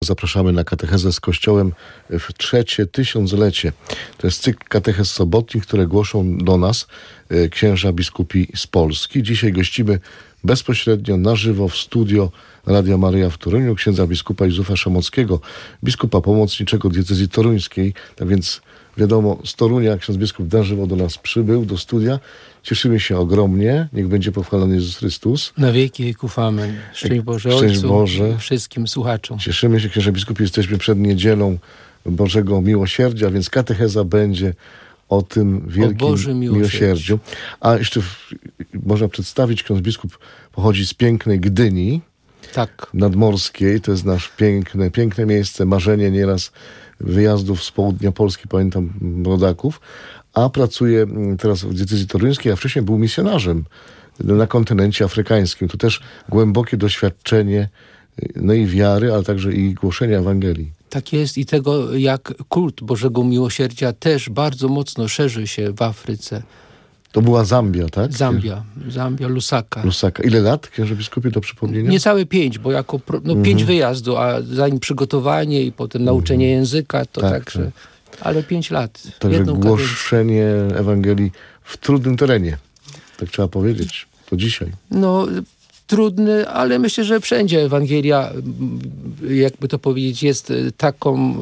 Zapraszamy na katechezę z Kościołem w trzecie tysiąclecie. To jest cykl katechez sobotnich, które głoszą do nas księża biskupi z Polski. Dzisiaj gościmy bezpośrednio na żywo w studio Radia Maryja w Toruniu księdza biskupa Józefa Szamockiego, biskupa pomocniczego diecezji toruńskiej. Tak więc wiadomo, z Torunia ksiądz biskup na żywo do nas przybył, do studia. Cieszymy się ogromnie. Niech będzie pochwalony Jezus Chrystus. Na wieki wieków amen. Szczęść Boże Ojcu, Boże. Wszystkim słuchaczom. Cieszymy się, księże biskupi, jesteśmy przed niedzielą Bożego Miłosierdzia, więc katecheza będzie o tym wielkim Bożym miłosierdziu. A jeszcze można przedstawić, ksiądz biskup pochodzi z pięknej Gdyni, tak, nadmorskiej. To jest nasz piękne miejsce, marzenie nieraz wyjazdów z południa Polski, pamiętam rodaków, a pracuje teraz w diecezji toruńskiej, a wcześniej był misjonarzem na kontynencie afrykańskim. To też głębokie doświadczenie i wiary, ale także i głoszenia Ewangelii. Tak jest i tego, jak kult Bożego Miłosierdzia też bardzo mocno szerzy się w Afryce. To była Zambia, tak? Zambia, Lusaka. Ile lat, księże biskupie, do przypomnienia? Niecałe 5, bo jako 5 wyjazdów, a zanim przygotowanie i potem nauczenie języka, to także... Ale 5 lat. Także głoszenie Ewangelii w trudnym terenie. Tak trzeba powiedzieć. To dzisiaj. Trudny, ale myślę, że wszędzie Ewangelia, jakby to powiedzieć, jest taką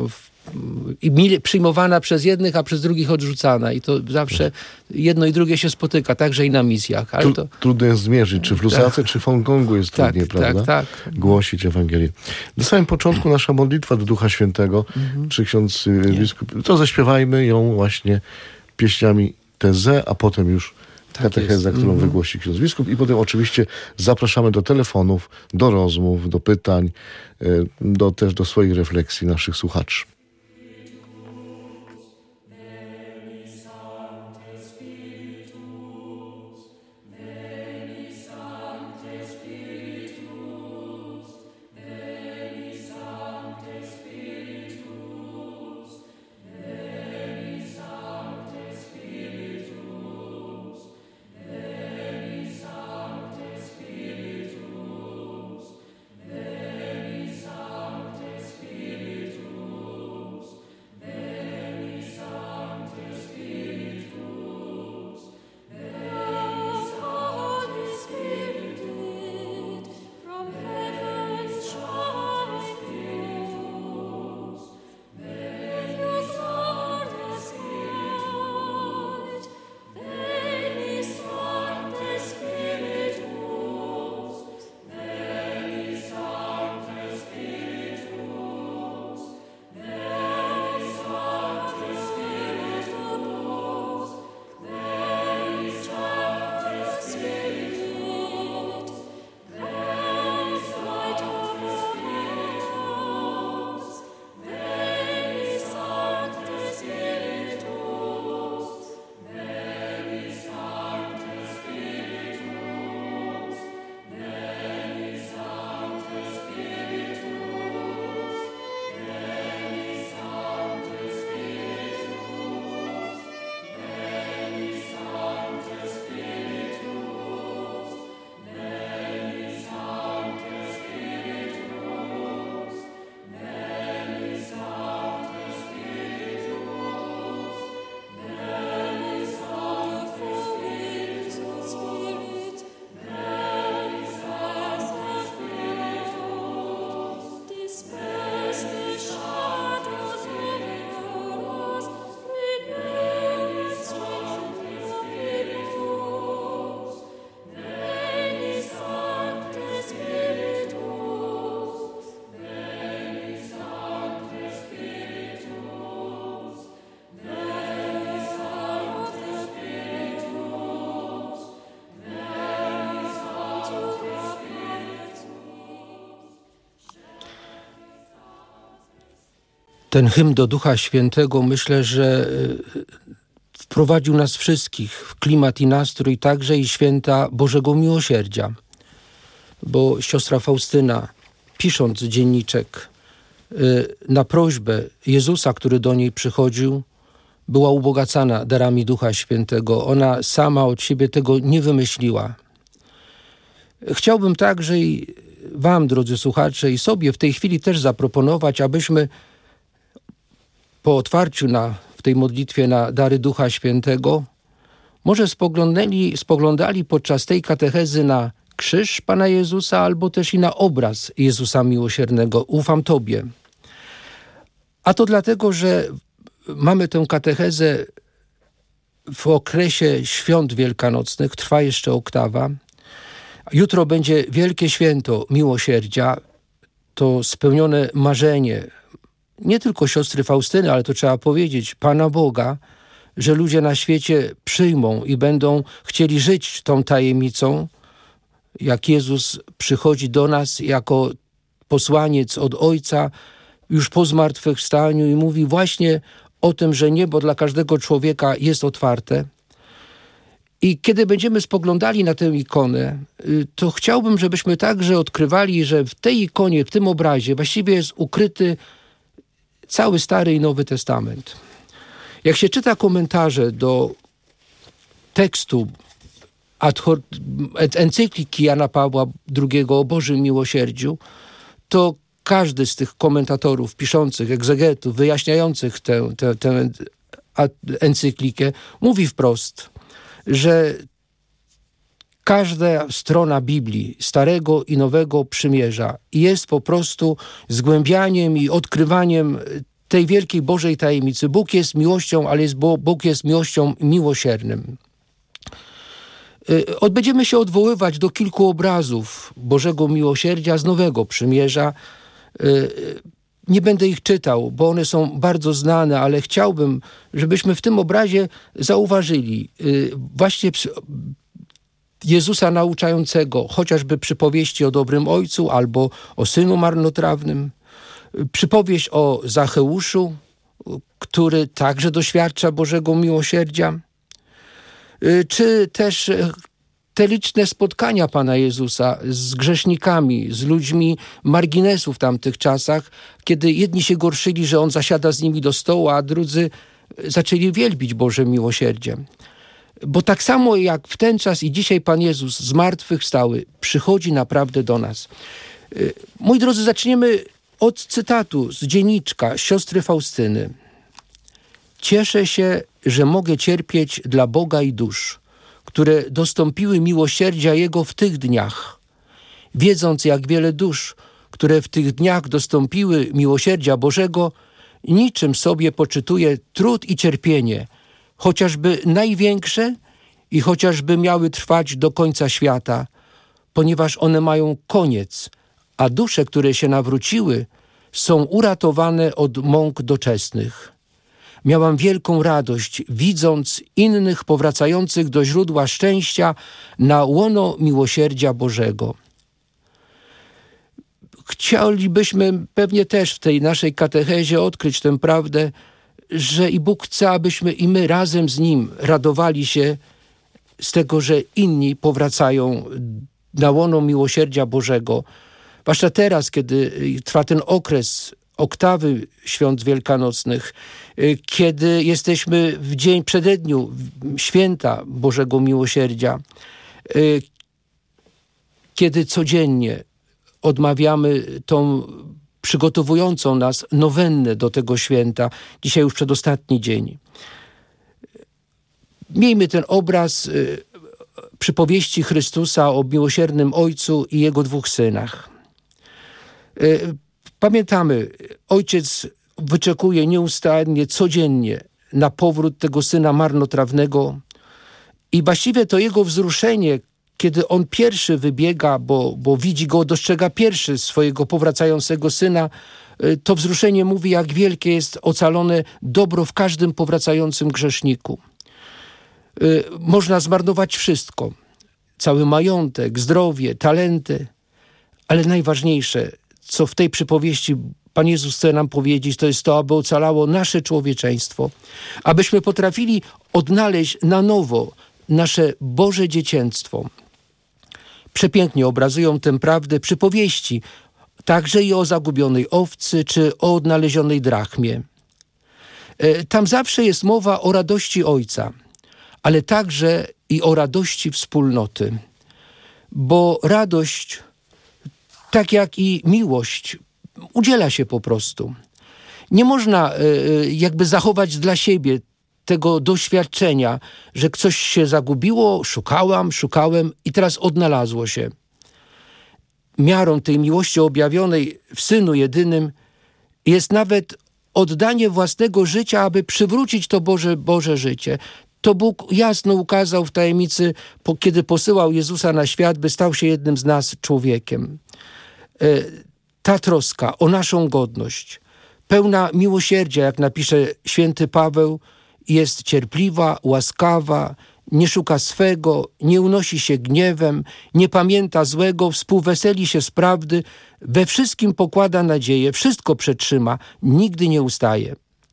przyjmowana przez jednych, a przez drugich odrzucana. I to zawsze jedno i drugie się spotyka, także i na misjach. Ale trudno jest zmierzyć, czy w Lusace, czy w Hongkongu jest trudniej, prawda? Tak. Głosić Ewangelię. Na samym początku nasza modlitwa do Ducha Świętego, czy ksiądz biskup, to zaśpiewajmy ją właśnie pieśniami Tezę, a potem już katecheza, którą wygłosi ksiądz biskup, i potem oczywiście zapraszamy do telefonów, do rozmów, do pytań, też do swoich refleksji naszych słuchaczy. Ten hymn do Ducha Świętego, myślę, że wprowadził nas wszystkich w klimat i nastrój także i święta Bożego Miłosierdzia. Bo siostra Faustyna, pisząc dzienniczek, na prośbę Jezusa, który do niej przychodził, była ubogacana darami Ducha Świętego. Ona sama od siebie tego nie wymyśliła. Chciałbym także i wam, drodzy słuchacze, i sobie w tej chwili też zaproponować, abyśmy po otwarciu w tej modlitwie na dary Ducha Świętego może spoglądali podczas tej katechezy na krzyż Pana Jezusa albo też i na obraz Jezusa Miłosiernego. Ufam Tobie. A to dlatego, że mamy tę katechezę w okresie świąt wielkanocnych, trwa jeszcze oktawa. Jutro będzie wielkie święto miłosierdzia, to spełnione marzenie nie tylko siostry Faustyny, ale to trzeba powiedzieć, Pana Boga, że ludzie na świecie przyjmą i będą chcieli żyć tą tajemnicą, jak Jezus przychodzi do nas jako posłaniec od Ojca już po zmartwychwstaniu i mówi właśnie o tym, że niebo dla każdego człowieka jest otwarte. I kiedy będziemy spoglądali na tę ikonę, to chciałbym, żebyśmy także odkrywali, że w tej ikonie, w tym obrazie właściwie jest ukryty cały Stary i Nowy Testament. Jak się czyta komentarze do tekstu encykliki Jana Pawła II o Bożym Miłosierdziu, to każdy z tych komentatorów, piszących, egzegetów, wyjaśniających tę encyklikę mówi wprost, że każda strona Biblii, Starego i Nowego Przymierza jest po prostu zgłębianiem i odkrywaniem tej wielkiej Bożej tajemnicy. Bóg jest miłością, ale Bóg jest miłością miłosiernym. Będziemy się odwoływać do kilku obrazów Bożego Miłosierdzia z Nowego Przymierza. Nie będę ich czytał, bo one są bardzo znane, ale chciałbym, żebyśmy w tym obrazie zauważyli właśnie Jezusa nauczającego, chociażby przypowieści o dobrym ojcu albo o synu marnotrawnym, przypowieść o Zacheuszu, który także doświadcza Bożego Miłosierdzia, czy też te liczne spotkania Pana Jezusa z grzesznikami, z ludźmi marginesu w tamtych czasach, kiedy jedni się gorszyli, że On zasiada z nimi do stołu, a drudzy zaczęli wielbić Boże Miłosierdzie. Bo tak samo jak w ten czas i dzisiaj Pan Jezus zmartwychwstały przychodzi naprawdę do nas. Moi drodzy, zaczniemy od cytatu z dzienniczka siostry Faustyny. Cieszę się, że mogę cierpieć dla Boga i dusz, które dostąpiły miłosierdzia Jego w tych dniach. Wiedząc, jak wiele dusz, które w tych dniach dostąpiły miłosierdzia Bożego, niczym sobie poczytuje trud i cierpienie, chociażby największe i chociażby miały trwać do końca świata, ponieważ one mają koniec, a dusze, które się nawróciły, są uratowane od mąk doczesnych. Miałam wielką radość, widząc innych powracających do źródła szczęścia na łono miłosierdzia Bożego. Chcielibyśmy pewnie też w tej naszej katechezie odkryć tę prawdę, że i Bóg chce, abyśmy i my razem z Nim radowali się z tego, że inni powracają na łono miłosierdzia Bożego. Zwłaszcza teraz, kiedy trwa ten okres oktawy świąt wielkanocnych, kiedy jesteśmy w dzień przededniu święta Bożego Miłosierdzia, kiedy codziennie odmawiamy tą przygotowującą nas nowennę do tego święta. Dzisiaj już przedostatni dzień. Miejmy ten obraz przypowieści Chrystusa o miłosiernym Ojcu i Jego dwóch synach. Pamiętamy, Ojciec wyczekuje nieustannie, codziennie na powrót tego Syna marnotrawnego i właściwie to Jego wzruszenie, kiedy On pierwszy wybiega, bo widzi Go, dostrzega pierwszy swojego powracającego Syna, to wzruszenie mówi, jak wielkie jest ocalone dobro w każdym powracającym grzeszniku. Można zmarnować wszystko, cały majątek, zdrowie, talenty, ale najważniejsze, co w tej przypowieści Pan Jezus chce nam powiedzieć, to jest to, aby ocalało nasze człowieczeństwo, abyśmy potrafili odnaleźć na nowo nasze Boże dziecięctwo. Przepięknie obrazują tę prawdę przypowieści, także i o zagubionej owcy, czy o odnalezionej drachmie. Tam zawsze jest mowa o radości Ojca, ale także i o radości wspólnoty, bo radość tak jak i miłość, udziela się po prostu. Nie można jakby zachować dla siebie tego doświadczenia, że coś się zagubiło, szukałem i teraz odnalazło się. Miarą tej miłości objawionej w Synu Jedynym jest nawet oddanie własnego życia, aby przywrócić to Boże życie. To Bóg jasno ukazał w tajemnicy, kiedy posyłał Jezusa na świat, by stał się jednym z nas człowiekiem. Ta troska o naszą godność, pełna miłosierdzia, jak napisze święty Paweł, jest cierpliwa, łaskawa, nie szuka swego, nie unosi się gniewem, nie pamięta złego, współweseli się z prawdy, we wszystkim pokłada nadzieję, wszystko przetrzyma, nigdy nie ustaje.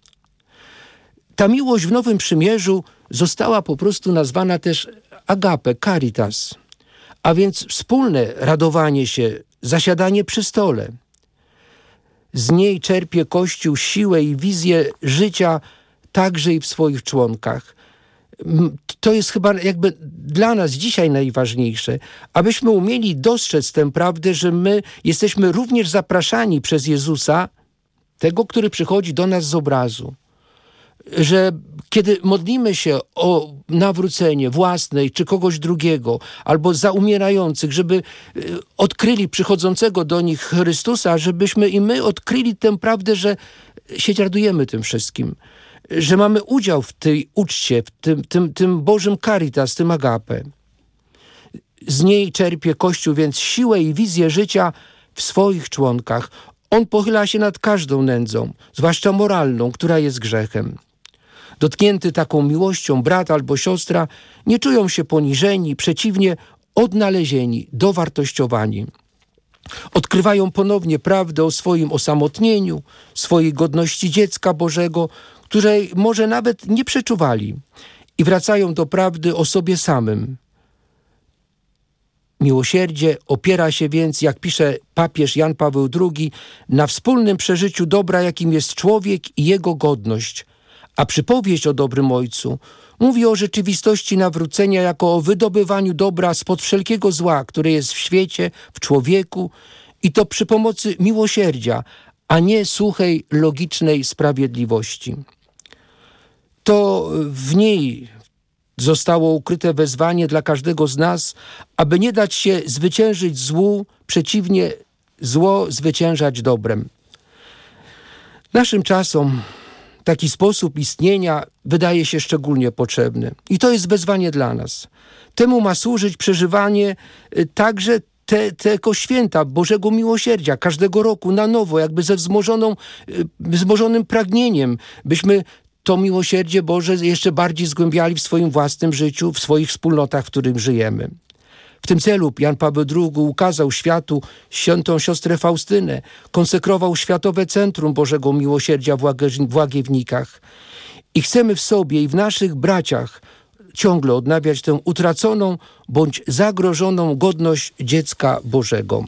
Ta miłość w Nowym Przymierzu została po prostu nazwana też agape, caritas, a więc wspólne radowanie się, zasiadanie przy stole. Z niej czerpie Kościół siłę i wizję życia także i w swoich członkach. To jest chyba jakby dla nas dzisiaj najważniejsze, abyśmy umieli dostrzec tę prawdę, że my jesteśmy również zapraszani przez Jezusa, tego, który przychodzi do nas z obrazu. Że kiedy modlimy się o nawrócenie własne czy kogoś drugiego, albo za umierających, żeby odkryli przychodzącego do nich Chrystusa, żebyśmy i my odkryli tę prawdę, że się radujemy tym wszystkim, że mamy udział w tej uczcie, w tym Bożym caritas, tym agape. Z niej czerpie Kościół więc siłę i wizję życia w swoich członkach. On pochyla się nad każdą nędzą, zwłaszcza moralną, która jest grzechem. Dotknięty taką miłością brat albo siostra nie czują się poniżeni, przeciwnie, odnalezieni, dowartościowani. Odkrywają ponownie prawdę o swoim osamotnieniu, swojej godności dziecka Bożego, której może nawet nie przeczuwali, i wracają do prawdy o sobie samym. Miłosierdzie opiera się więc, jak pisze papież Jan Paweł II, na wspólnym przeżyciu dobra, jakim jest człowiek i jego godność. A przypowieść o dobrym ojcu mówi o rzeczywistości nawrócenia jako o wydobywaniu dobra spod wszelkiego zła, które jest w świecie, w człowieku, i to przy pomocy miłosierdzia, a nie suchej, logicznej sprawiedliwości. To w niej zostało ukryte wezwanie dla każdego z nas, aby nie dać się zwyciężyć złu, przeciwnie, zło zwyciężać dobrem. Naszym czasom taki sposób istnienia wydaje się szczególnie potrzebny. I to jest wezwanie dla nas. Temu ma służyć przeżywanie także tego święta Bożego Miłosierdzia każdego roku na nowo, jakby ze wzmożonym pragnieniem, byśmy to miłosierdzie Boże jeszcze bardziej zgłębiali w swoim własnym życiu, w swoich wspólnotach, w którym żyjemy. W tym celu Jan Paweł II ukazał światu świętą siostrę Faustynę, konsekrował Światowe Centrum Bożego Miłosierdzia w Łagiewnikach. I chcemy w sobie i w naszych braciach ciągle odnawiać tę utraconą bądź zagrożoną godność dziecka Bożego.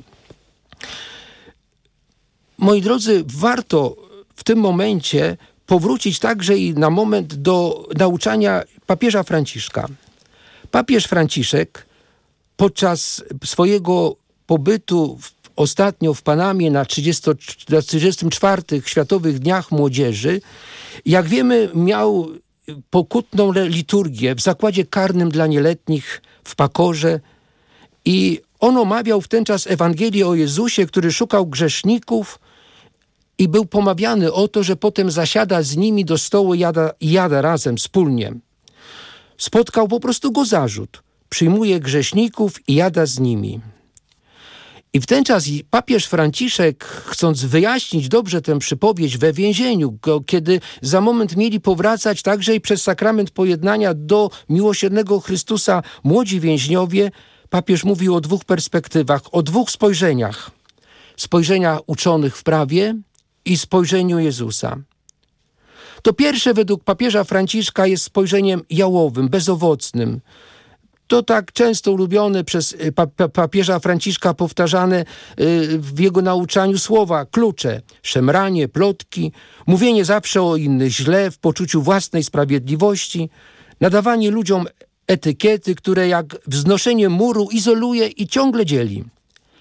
Moi drodzy, warto w tym momencie powrócić także i na moment do nauczania papieża Franciszka. Papież Franciszek podczas swojego pobytu ostatnio w Panamie na 34. Światowych Dniach Młodzieży, jak wiemy, miał pokutną liturgię w zakładzie karnym dla nieletnich w Pakorze i on omawiał w ten czas Ewangelię o Jezusie, który szukał grzeszników i był pomawiany o to, że potem zasiada z nimi do stołu i jada razem, wspólnie. Spotkał po prostu go zarzut. Przyjmuje grzeszników i jada z nimi. I w ten czas papież Franciszek, chcąc wyjaśnić dobrze tę przypowieść we więzieniu, kiedy za moment mieli powracać także i przez sakrament pojednania do miłosiernego Chrystusa młodzi więźniowie, papież mówił o dwóch perspektywach, o dwóch spojrzeniach. Spojrzenia uczonych w prawie i spojrzeniu Jezusa. To pierwsze według papieża Franciszka jest spojrzeniem jałowym, bezowocnym. To tak często ulubione przez papieża Franciszka powtarzane w jego nauczaniu słowa, klucze, szemranie, plotki, mówienie zawsze o innych źle w poczuciu własnej sprawiedliwości, nadawanie ludziom etykiety, które jak wznoszenie muru izoluje i ciągle dzieli.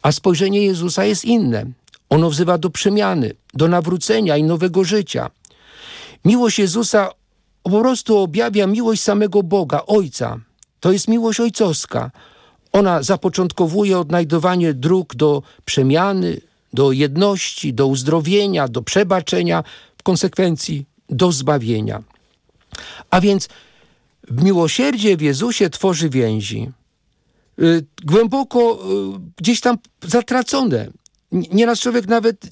A spojrzenie Jezusa jest inne. Ono wzywa do przemiany, do nawrócenia i nowego życia. Miłość Jezusa po prostu objawia miłość samego Boga, Ojca. To jest miłość ojcowska. Ona zapoczątkowuje odnajdowanie dróg do przemiany, do jedności, do uzdrowienia, do przebaczenia, w konsekwencji do zbawienia. A więc miłosierdzie w Jezusie tworzy więzi. Głęboko gdzieś tam zatracone. Nieraz człowiek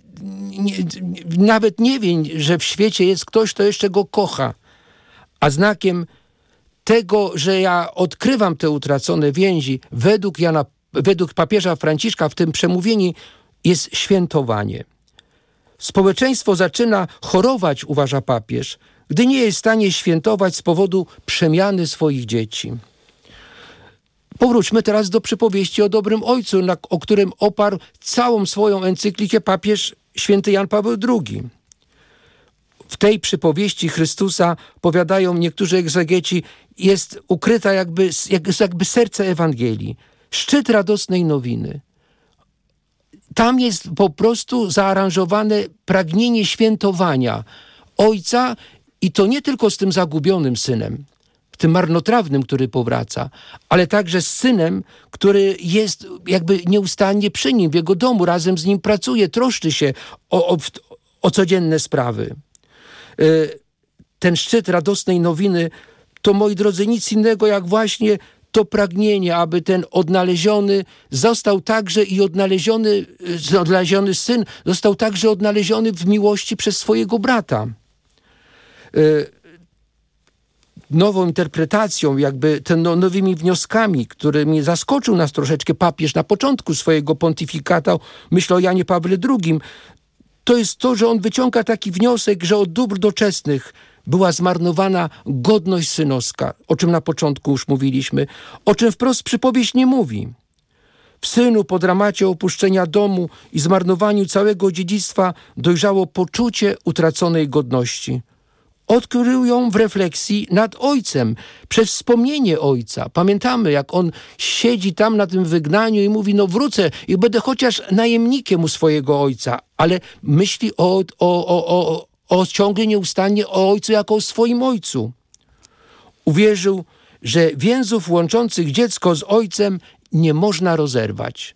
nawet nie wie, że w świecie jest ktoś, kto jeszcze go kocha. A znakiem tego, że ja odkrywam te utracone więzi, według papieża Franciszka w tym przemówieniu jest świętowanie. Społeczeństwo zaczyna chorować, uważa papież, gdy nie jest w stanie świętować z powodu przemiany swoich dzieci. Powróćmy teraz do przypowieści o dobrym ojcu, o którym oparł całą swoją encyklikę papież święty Jan Paweł II. W tej przypowieści Chrystusa, powiadają niektórzy egzegeci, jest ukryta jakby serce Ewangelii, szczyt radosnej nowiny. Tam jest po prostu zaaranżowane pragnienie świętowania Ojca i to nie tylko z tym zagubionym synem, tym marnotrawnym, który powraca, ale także z synem, który jest jakby nieustannie przy nim, w jego domu, razem z nim pracuje, troszczy się o codzienne sprawy. Ten szczyt radosnej nowiny to, moi drodzy, nic innego jak właśnie to pragnienie, aby ten odnaleziony został także i odnaleziony syn został także odnaleziony w miłości przez swojego brata. Nową interpretacją, jakby nowymi wnioskami, którymi zaskoczył nas troszeczkę papież na początku swojego pontyfikatu, myślę o Janie Pawle II, to jest to, że on wyciąga taki wniosek, że od dóbr doczesnych była zmarnowana godność synowska, o czym na początku już mówiliśmy, o czym wprost przypowieść nie mówi. W synu po dramacie opuszczenia domu i zmarnowaniu całego dziedzictwa dojrzało poczucie utraconej godności. Odkrył ją w refleksji nad ojcem, przez wspomnienie ojca. Pamiętamy, jak on siedzi tam na tym wygnaniu i mówi, no wrócę i będę chociaż najemnikiem u swojego ojca, ale myśli ciągle nieustannie o ojcu jako o swoim ojcu. Uwierzył, że więzów łączących dziecko z ojcem nie można rozerwać.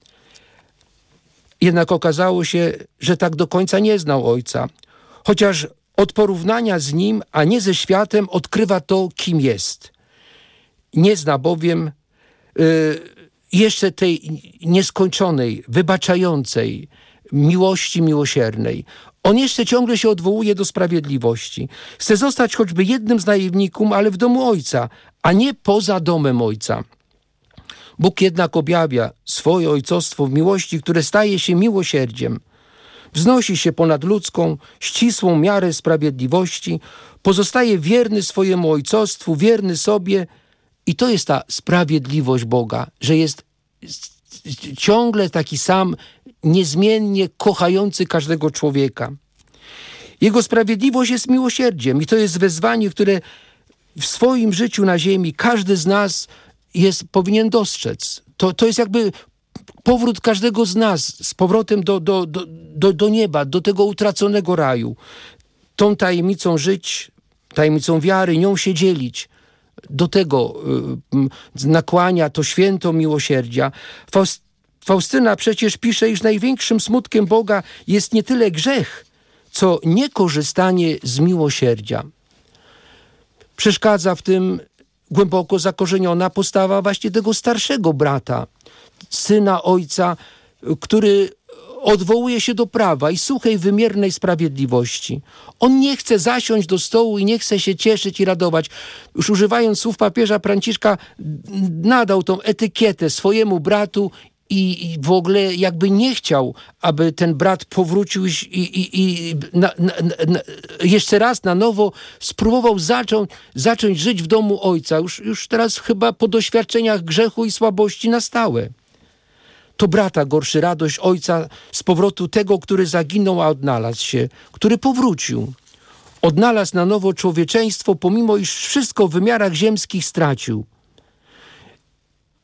Jednak okazało się, że tak do końca nie znał ojca, chociaż od porównania z nim, a nie ze światem, odkrywa to, kim jest. Nie zna bowiem jeszcze tej nieskończonej, wybaczającej miłości miłosiernej. On jeszcze ciągle się odwołuje do sprawiedliwości. Chce zostać choćby jednym z najemników, ale w domu ojca, a nie poza domem ojca. Bóg jednak objawia swoje ojcostwo w miłości, które staje się miłosierdziem. Wznosi się ponad ludzką, ścisłą miarę sprawiedliwości, pozostaje wierny swojemu ojcostwu, wierny sobie i to jest ta sprawiedliwość Boga, że jest ciągle taki sam, niezmiennie kochający każdego człowieka. Jego sprawiedliwość jest miłosierdziem i to jest wezwanie, które w swoim życiu na ziemi każdy z nas powinien dostrzec. To jest jakby powrót każdego z nas z powrotem do nieba, do tego utraconego raju. Tą tajemnicą żyć, tajemnicą wiary, nią się dzielić. Do tego nakłania to święto miłosierdzia. Faustyna przecież pisze, iż największym smutkiem Boga jest nie tyle grzech, co niekorzystanie z miłosierdzia. Przeszkadza w tym głęboko zakorzeniona postawa właśnie tego starszego brata, syna ojca, który odwołuje się do prawa i suchej, wymiernej sprawiedliwości. On nie chce zasiąść do stołu i nie chce się cieszyć i radować. Już używając słów papieża Franciszka, nadał tą etykietę swojemu bratu i w ogóle jakby nie chciał, aby ten brat powrócił i jeszcze raz na nowo spróbował zacząć żyć w domu ojca. Już teraz chyba po doświadczeniach grzechu i słabości na stałe. To brata gorszy radość ojca z powrotu tego, który zaginął, a odnalazł się, który powrócił. Odnalazł na nowo człowieczeństwo, pomimo iż wszystko w wymiarach ziemskich stracił.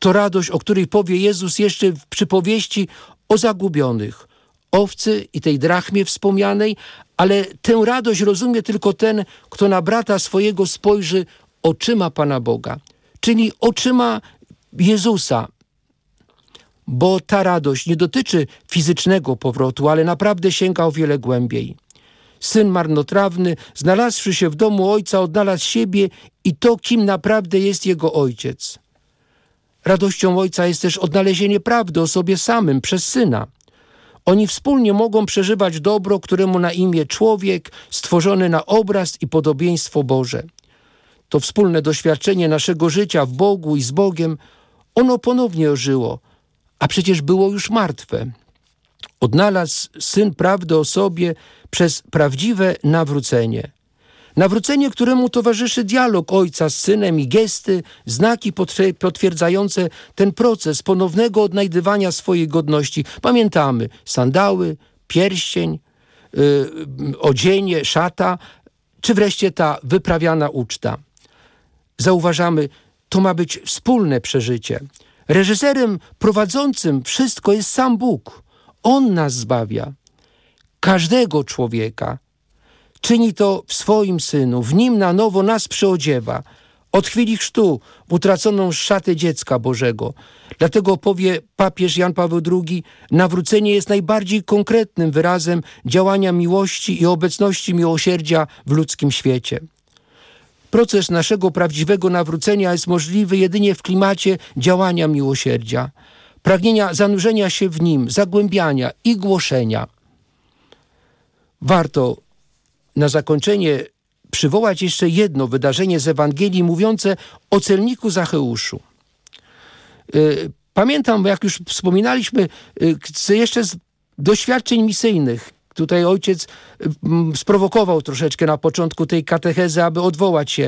To radość, o której powie Jezus jeszcze w przypowieści o zagubionych, owcy i tej drachmie wspomnianej, ale tę radość rozumie tylko ten, kto na brata swojego spojrzy oczyma Pana Boga, czyli oczyma Jezusa. Bo ta radość nie dotyczy fizycznego powrotu, ale naprawdę sięga o wiele głębiej. Syn marnotrawny, znalazłszy się w domu ojca, odnalazł siebie i to, kim naprawdę jest jego ojciec. Radością ojca jest też odnalezienie prawdy o sobie samym przez syna. Oni wspólnie mogą przeżywać dobro, któremu na imię człowiek, stworzony na obraz i podobieństwo Boże. To wspólne doświadczenie naszego życia w Bogu i z Bogiem, ono ponownie ożyło, a przecież było już martwe. Odnalazł Syn prawdę o sobie przez prawdziwe nawrócenie. Nawrócenie, któremu towarzyszy dialog Ojca z Synem i gesty, znaki potwierdzające ten proces ponownego odnajdywania swojej godności. Pamiętamy sandały, pierścień, odzienie, szata, czy wreszcie ta wyprawiana uczta. Zauważamy, to ma być wspólne przeżycie. Reżyserem prowadzącym wszystko jest sam Bóg. On nas zbawia. Każdego człowieka. Czyni to w swoim Synu. W Nim na nowo nas przyodziewa. Od chwili chrztu w utraconą szatę dziecka Bożego. Dlatego powie papież Jan Paweł II, nawrócenie jest najbardziej konkretnym wyrazem działania miłości i obecności miłosierdzia w ludzkim świecie. Proces naszego prawdziwego nawrócenia jest możliwy jedynie w klimacie działania miłosierdzia, pragnienia zanurzenia się w nim, zagłębiania i głoszenia. Warto na zakończenie przywołać jeszcze jedno wydarzenie z Ewangelii mówiące o celniku Zacheuszu. Pamiętam, jak już wspominaliśmy, jeszcze z doświadczeń misyjnych. Tutaj ojciec sprowokował troszeczkę na początku tej katechezy, aby odwołać się.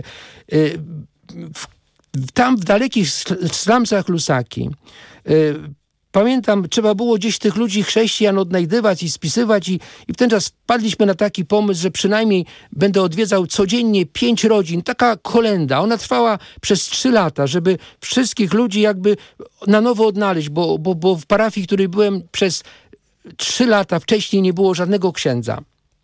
Tam w dalekich slumsach Lusaki, pamiętam, trzeba było gdzieś tych ludzi, chrześcijan odnajdywać i spisywać i w ten czas wpadliśmy na taki pomysł, że przynajmniej będę odwiedzał codziennie 5 rodzin. Taka kolenda. Ona trwała przez 3 lata, żeby wszystkich ludzi jakby na nowo odnaleźć, bo w parafii, w której byłem przez 3 lata wcześniej nie było żadnego księdza.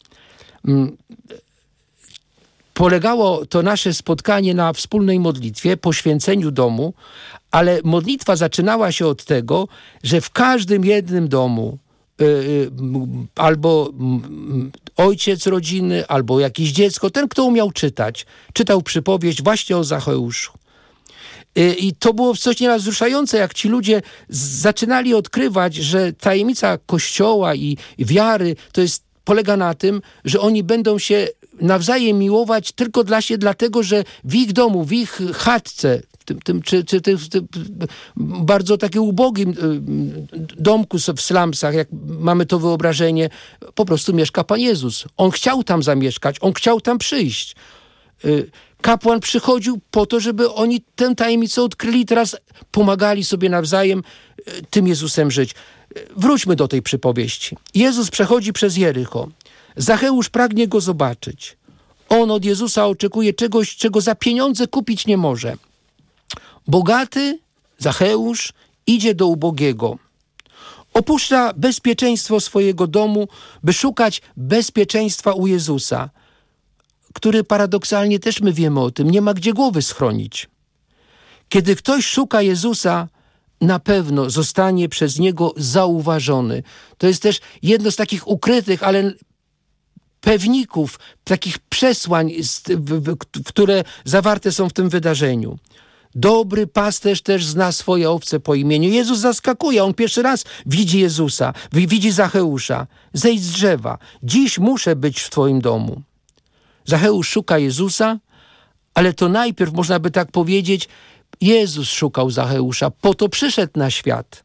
Polegało to nasze spotkanie na wspólnej modlitwie, poświęceniu domu, ale modlitwa zaczynała się od tego, że w każdym jednym domu albo ojciec rodziny, albo jakieś dziecko, ten, kto umiał czytać, czytał przypowieść właśnie o Zacheuszu. I to było coś nieraz wzruszające, jak ci ludzie zaczynali odkrywać, że tajemnica Kościoła i wiary polega na tym, że oni będą się nawzajem miłować tylko dlatego, że w ich domu, w ich chatce, tym bardzo takim ubogim domku w slumsach, jak mamy to wyobrażenie, po prostu mieszka Pan Jezus. On chciał tam zamieszkać, on chciał tam przyjść. Kapłan przychodził po to, żeby oni tę tajemnicę odkryli i teraz pomagali sobie nawzajem tym Jezusem żyć. Wróćmy do tej przypowieści. Jezus przechodzi przez Jericho. Zacheusz pragnie go zobaczyć. On od Jezusa oczekuje czegoś, czego za pieniądze kupić nie może. Bogaty, Zacheusz, idzie do ubogiego. Opuszcza bezpieczeństwo swojego domu, by szukać bezpieczeństwa u Jezusa, który paradoksalnie też my wiemy o tym, nie ma gdzie głowy schronić. Kiedy ktoś szuka Jezusa, na pewno zostanie przez Niego zauważony. To jest też jedno z takich ukrytych, ale pewników, takich przesłań, które zawarte są w tym wydarzeniu. Dobry pasterz też zna swoje owce po imieniu. Jezus zaskakuje, on pierwszy raz widzi Jezusa, widzi Zacheusza. Zejdź z drzewa, dziś muszę być w Twoim domu. Zacheusz szuka Jezusa, ale to najpierw, można by tak powiedzieć, Jezus szukał Zacheusza, po to przyszedł na świat.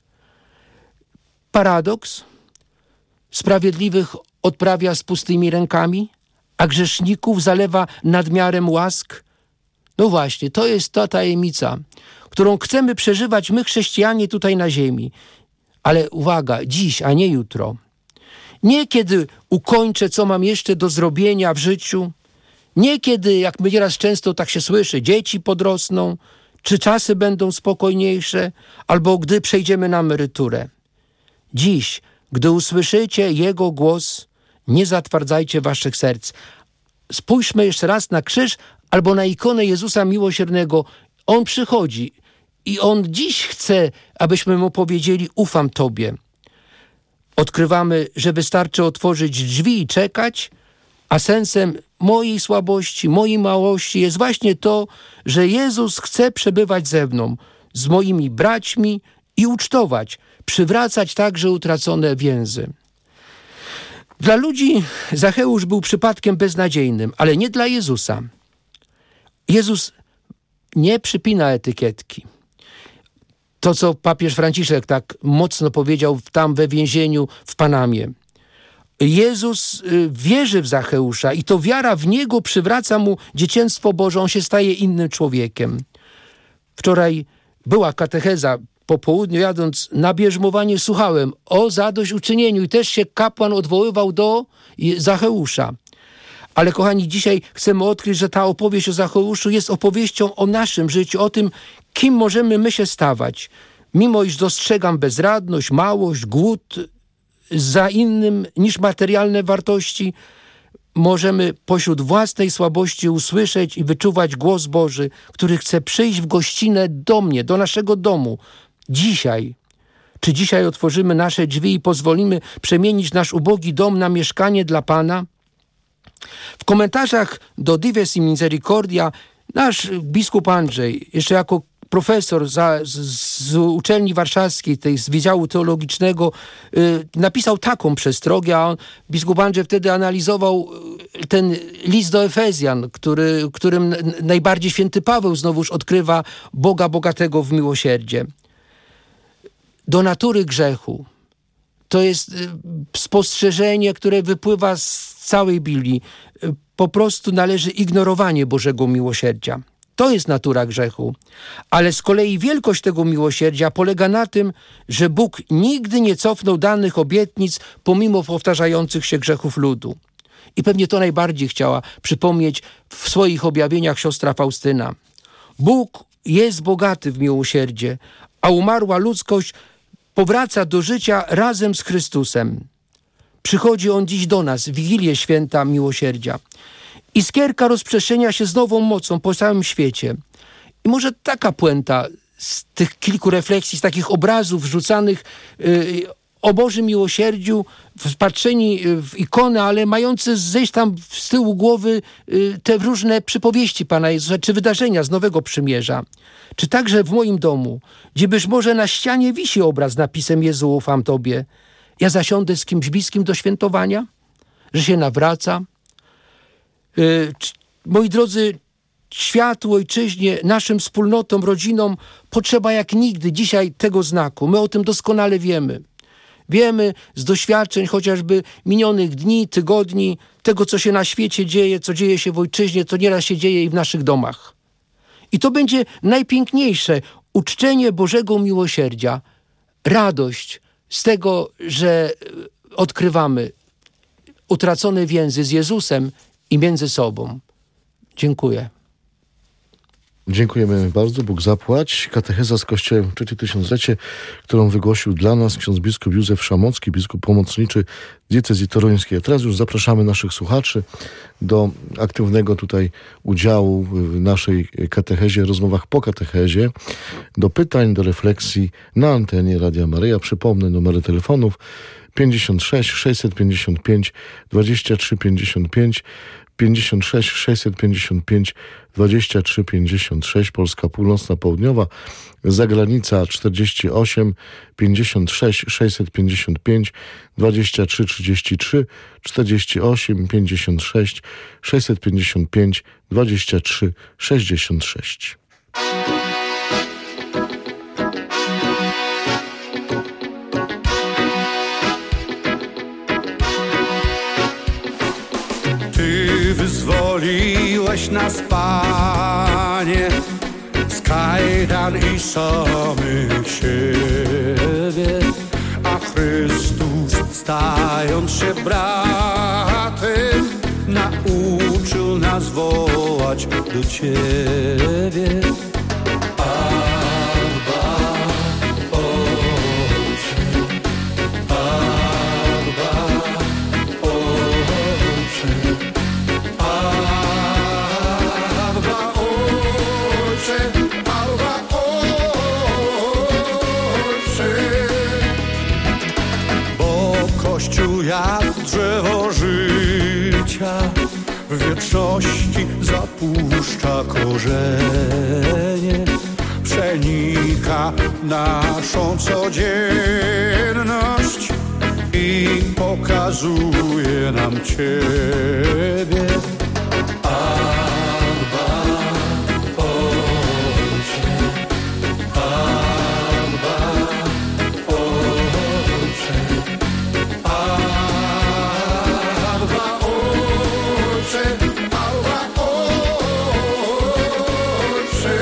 Paradoks. Sprawiedliwych odprawia z pustymi rękami, a grzeszników zalewa nadmiarem łask. No właśnie, to jest ta tajemnica, którą chcemy przeżywać my, chrześcijanie, tutaj na ziemi. Ale uwaga, dziś, a nie jutro. Nie kiedy ukończę, co mam jeszcze do zrobienia w życiu. Nie kiedy, jak my nieraz często tak się słyszy, dzieci podrosną, czy czasy będą spokojniejsze, albo gdy przejdziemy na emeryturę. Dziś, gdy usłyszycie Jego głos, nie zatwardzajcie waszych serc. Spójrzmy jeszcze raz na krzyż albo na ikonę Jezusa Miłosiernego. On przychodzi i On dziś chce, abyśmy Mu powiedzieli: ufam Tobie. Odkrywamy, że wystarczy otworzyć drzwi i czekać, a sensem mojej słabości, mojej małości jest właśnie to, że Jezus chce przebywać ze mną, z moimi braćmi i ucztować, przywracać także utracone więzy. Dla ludzi Zacheusz był przypadkiem beznadziejnym, ale nie dla Jezusa. Jezus nie przypina etykietki. To, co papież Franciszek tak mocno powiedział tam we więzieniu w Panamie. Jezus wierzy w Zacheusza i to wiara w Niego przywraca mu dzieciństwo Boże. On się staje innym człowiekiem. Wczoraj była katecheza. Po południu jadąc na bierzmowanie słuchałem o zadośćuczynieniu i też się kapłan odwoływał do Zacheusza. Ale kochani, dzisiaj chcemy odkryć, że ta opowieść o Zacheuszu jest opowieścią o naszym życiu, o tym, kim możemy my się stawać. Mimo iż dostrzegam bezradność, małość, głód za innym niż materialne wartości, możemy pośród własnej słabości usłyszeć i wyczuwać głos Boży, który chce przyjść w gościnę do mnie, do naszego domu. Dzisiaj. Czy dzisiaj otworzymy nasze drzwi i pozwolimy przemienić nasz ubogi dom na mieszkanie dla Pana? W komentarzach do Dives i Misericordia nasz biskup Andrzej, jeszcze jako profesor z uczelni warszawskiej, z Wydziału Teologicznego, napisał taką przestrogę, a biskup Andrzej wtedy analizował ten list do Efezjan, którym najbardziej święty Paweł znowuż odkrywa Boga bogatego w miłosierdzie. Do natury grzechu. To jest spostrzeżenie, które wypływa z całej Biblii. Po prostu należy ignorowanie Bożego miłosierdzia. To jest natura grzechu. Ale z kolei wielkość tego miłosierdzia polega na tym, że Bóg nigdy nie cofnął danych obietnic pomimo powtarzających się grzechów ludu. I pewnie to najbardziej chciała przypomnieć w swoich objawieniach siostra Faustyna. Bóg jest bogaty w miłosierdzie, a umarła ludzkość powraca do życia razem z Chrystusem. Przychodzi On dziś do nas, w Wigilię Święta Miłosierdzia. Iskierka rozprzestrzenia się z nową mocą po całym świecie. I może taka puenta z tych kilku refleksji, z takich obrazów rzucanych o Bożym miłosierdziu, wpatrzeni w ikonę, ale mający zejść tam z tyłu głowy te różne przypowieści Pana Jezusa, czy wydarzenia z Nowego Przymierza. Czy także w moim domu, gdzie być może na ścianie wisi obraz z napisem: Jezu, ufam Tobie. Ja zasiądę z kimś bliskim do świętowania, że się nawraca. Moi drodzy, światu, ojczyźnie, naszym wspólnotom, rodzinom potrzeba jak nigdy dzisiaj tego znaku. My o tym doskonale wiemy. Wiemy z doświadczeń chociażby minionych dni, tygodni, tego, co się na świecie dzieje, co dzieje się w ojczyźnie, co nieraz się dzieje i w naszych domach. I to będzie najpiękniejsze uczczenie Bożego miłosierdzia, radość z tego, że odkrywamy utracone więzy z Jezusem i między sobą. Dziękuję. Dziękujemy bardzo. Bóg zapłać. Katecheza z Kościołem w trzecie tysiąclecie, którą wygłosił dla nas ksiądz biskup Józef Szamocki, biskup pomocniczy diecezji toruńskiej. A teraz już zapraszamy naszych słuchaczy do aktywnego tutaj udziału w naszej katechezie, rozmowach po katechezie, do pytań, do refleksji na antenie Radia Maryja. Przypomnę numery telefonów 56 655 23 55, 56 655 23 56, Polska Północna, Południowa, zagranica 48 56 655 23 33, 48 56 655 23 66. Wyzwoliłeś nas, Panie, z kajdan i samych siebie, a Chrystus, stając się bratem, nauczył nas wołać do Ciebie. większości zapuszcza korzenie, przenika naszą codzienność i pokazuje nam Ciebie. Abba, Ojcze, Abba, Ojcze, Abba, Ojcze, Abba, Ojcze.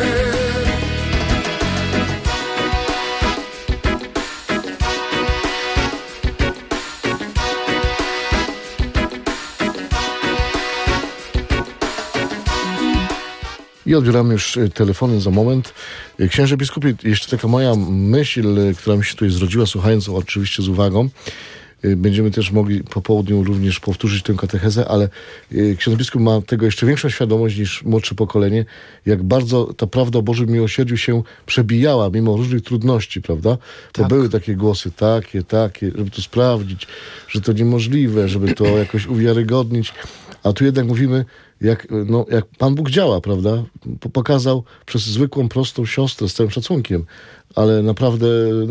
I odbieramy już telefony za moment. Księże biskupie, jeszcze taka moja myśl, która mi się tutaj zrodziła, słuchając oczywiście z uwagą. Będziemy też mogli po południu również powtórzyć tę katechezę, ale ksiądz biskup ma tego jeszcze większą świadomość niż młodsze pokolenie, jak bardzo ta prawda o Bożym miłosierdziu się przebijała mimo różnych trudności, prawda? Bo były takie głosy, takie, żeby to sprawdzić, że to niemożliwe, żeby to jakoś uwiarygodnić. A tu jednak mówimy, jak Pan Bóg działa, prawda? Pokazał przez zwykłą, prostą siostrę z całym szacunkiem, ale naprawdę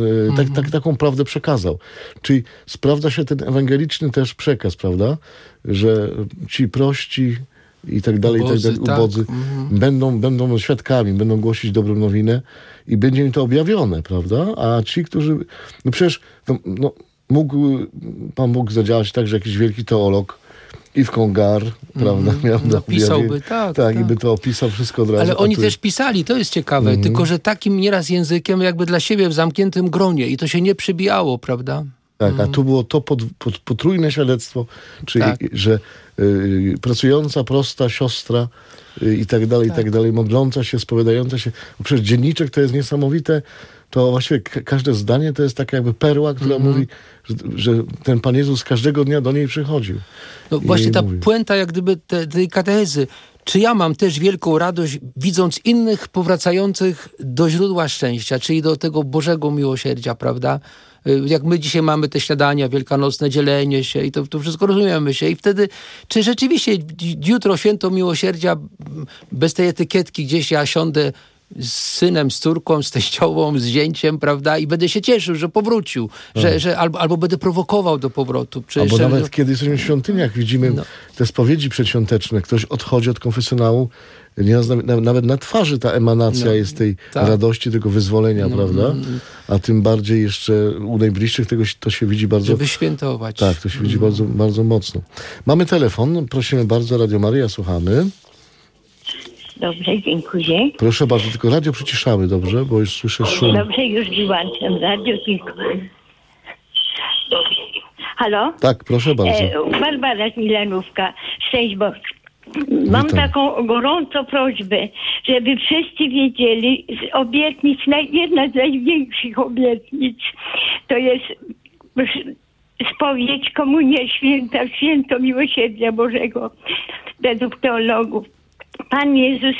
taką prawdę przekazał. Czyli sprawdza się ten ewangeliczny też przekaz, prawda? Że ci prości i tak dalej, ubodzy będą świadkami, będą głosić dobrą nowinę i będzie im to objawione, prawda? A ci, którzy... No przecież mógł Pan Bóg zadziałać tak, że jakiś wielki teolog Yves Congar, prawda, miał napisałby, tak, i by to opisał wszystko od razu. Ale oni też pisali, to jest ciekawe, tylko że takim nieraz językiem jakby dla siebie w zamkniętym gronie i to się nie przybijało, prawda? Tak, a tu było to potrójne świadectwo, czyli że pracująca, prosta siostra i tak dalej, modląca się, spowiadająca się. Bo przecież dzienniczek to jest niesamowite, to właściwie każde zdanie to jest taka jakby perła, która mówi, że ten Pan Jezus każdego dnia do niej przychodził. No właśnie ta puenta jak gdyby tej katechezy. Czy ja mam też wielką radość, widząc innych powracających do źródła szczęścia, czyli do tego Bożego miłosierdzia, prawda? Jak my dzisiaj mamy te śniadania wielkanocne, dzielenie się i to wszystko rozumiemy się. I wtedy, czy rzeczywiście jutro święto miłosierdzia, bez tej etykietki gdzieś ja siądę z synem, z córką, z teściową, z zięciem, prawda? I będę się cieszył, że powrócił. Że albo będę prowokował do powrotu. Albo nawet kiedy jesteśmy w świątyniach, widzimy te spowiedzi przedświąteczne. Ktoś odchodzi od konfesjonału, nawet na twarzy ta emanacja jest tej radości, tego wyzwolenia, prawda? A tym bardziej jeszcze u najbliższych to się widzi bardzo... Żeby świętować. Tak, to się widzi bardzo, bardzo mocno. Mamy telefon, prosimy bardzo, Radio Maryja, słuchamy. Dobrze, dziękuję. Proszę bardzo, tylko radio przyciszamy, dobrze? Bo już słyszę szum. Dobrze, już wyłączam radio, tylko... Halo? Tak, proszę bardzo. Barbara z Milanówka. Szczęść Boże. Mam taką gorącą prośbę, żeby wszyscy wiedzieli z obietnic, jedna z największych obietnic, to jest spowiedź, komunia święta, święto miłosierdzia Bożego według teologów. Pan Jezus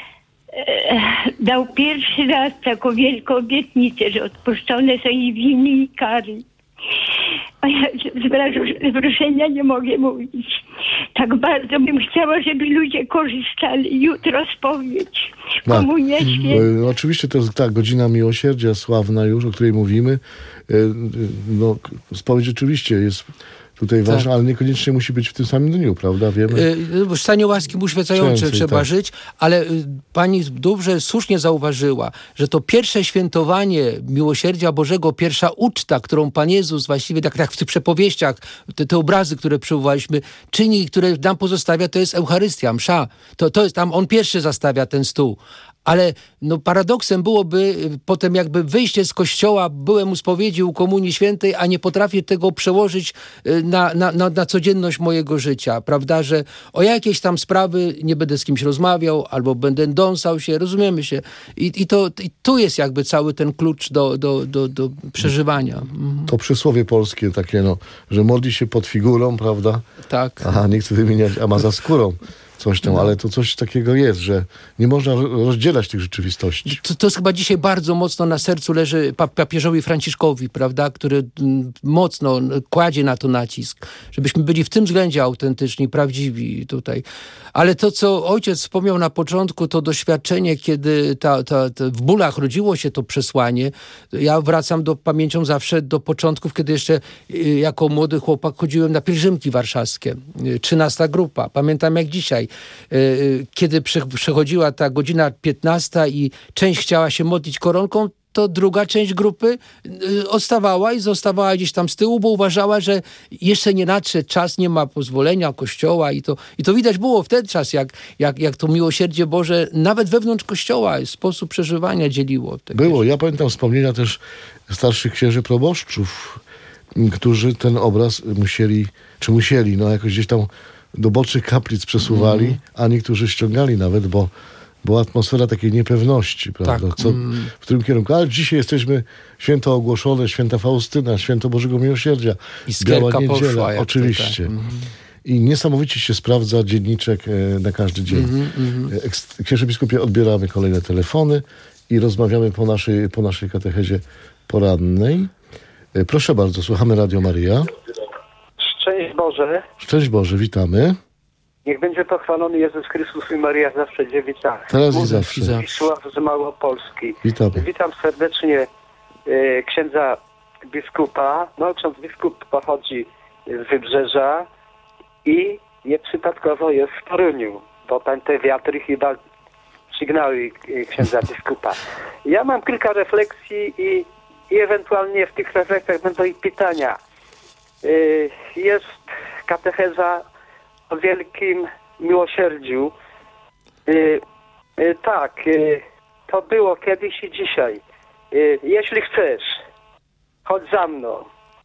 dał pierwszy raz taką wielką obietnicę, że odpuszczone są i winy i kary. A ja z wrażenia nie mogę mówić. Tak bardzo bym chciała, żeby ludzie korzystali. Jutro spowiedź, komunia święta. Oczywiście to jest ta godzina miłosierdzia sławna już, o której mówimy. Spowiedź rzeczywiście jest tutaj ważna, ale niekoniecznie musi być w tym samym dniu, prawda? Wiemy. W stanie łaski uświęcającym trzeba żyć, ale pani dobrze, słusznie zauważyła, że to pierwsze świętowanie miłosierdzia Bożego, pierwsza uczta, którą Pan Jezus właściwie, tak w tych przepowieściach, te obrazy, które przywołaliśmy, czyni, które nam pozostawia, to jest Eucharystia, msza. To jest tam, on pierwszy zastawia ten stół. Ale paradoksem byłoby potem jakby wyjście z kościoła, byłem u spowiedzi, u Komunii Świętej, a nie potrafię tego przełożyć na codzienność mojego życia, prawda, że o jakieś tam sprawy nie będę z kimś rozmawiał, albo będę dąsał się, rozumiemy się. I tu jest jakby cały ten klucz do przeżywania. To przysłowie polskie takie, że modli się pod figurą, prawda? Tak. Aha, nie chcę wymieniać, a ma za skórą. coś tam, ale to coś takiego jest, że nie można rozdzielać tych rzeczywistości. To jest chyba dzisiaj bardzo mocno na sercu leży papieżowi Franciszkowi, prawda, który mocno kładzie na to nacisk, żebyśmy byli w tym względzie autentyczni, prawdziwi tutaj. Ale to, co ojciec wspomniał na początku, to doświadczenie, kiedy w bólach rodziło się to przesłanie. Ja wracam pamięcią zawsze do początków, kiedy jeszcze jako młody chłopak chodziłem na pielgrzymki warszawskie. 13 grupa. Pamiętam jak dzisiaj. Kiedy przechodziła ta godzina 15 i część chciała się modlić koronką, to druga część grupy odstawała i zostawała gdzieś tam z tyłu, bo uważała, że jeszcze nie nadszedł czas, nie ma pozwolenia Kościoła i to widać było w ten czas, jak to miłosierdzie Boże nawet wewnątrz Kościoła sposób przeżywania dzieliło. Było. Ja pamiętam wspomnienia też starszych księży proboszczów, którzy ten obraz musieli, jakoś gdzieś tam do bocznych kaplic przesuwali, a niektórzy ściągali nawet, bo była atmosfera takiej niepewności, prawda? Tak. W którym kierunku? Ale dzisiaj jesteśmy święto ogłoszone, święta Faustyna, święto Bożego Miłosierdzia. I Biała skierka Niedziela, poszła. oczywiście. I niesamowicie się sprawdza dzienniczek na każdy dzień. Księże biskupie, odbieramy kolejne telefony i rozmawiamy po naszej katechezie porannej. Proszę bardzo, słuchamy Radio Maryja. Szczęść Boże. Szczęść Boże, witamy. Niech będzie pochwalony Jezus Chrystus i Maryja zawsze dziewicach. Teraz i zawsze. Wisław z Małopolski. Witamy. Witam serdecznie księdza biskupa. No, ksiądz biskup pochodzi z Wybrzeża i nieprzypadkowo jest w Toruniu, bo tam te wiatry chyba sygnały księdza biskupa. Ja mam kilka refleksji i ewentualnie w tych refleksjach będą i pytania. Jest katecheza o wielkim miłosierdziu. Tak, to było kiedyś i dzisiaj. Jeśli chcesz, chodź za mną.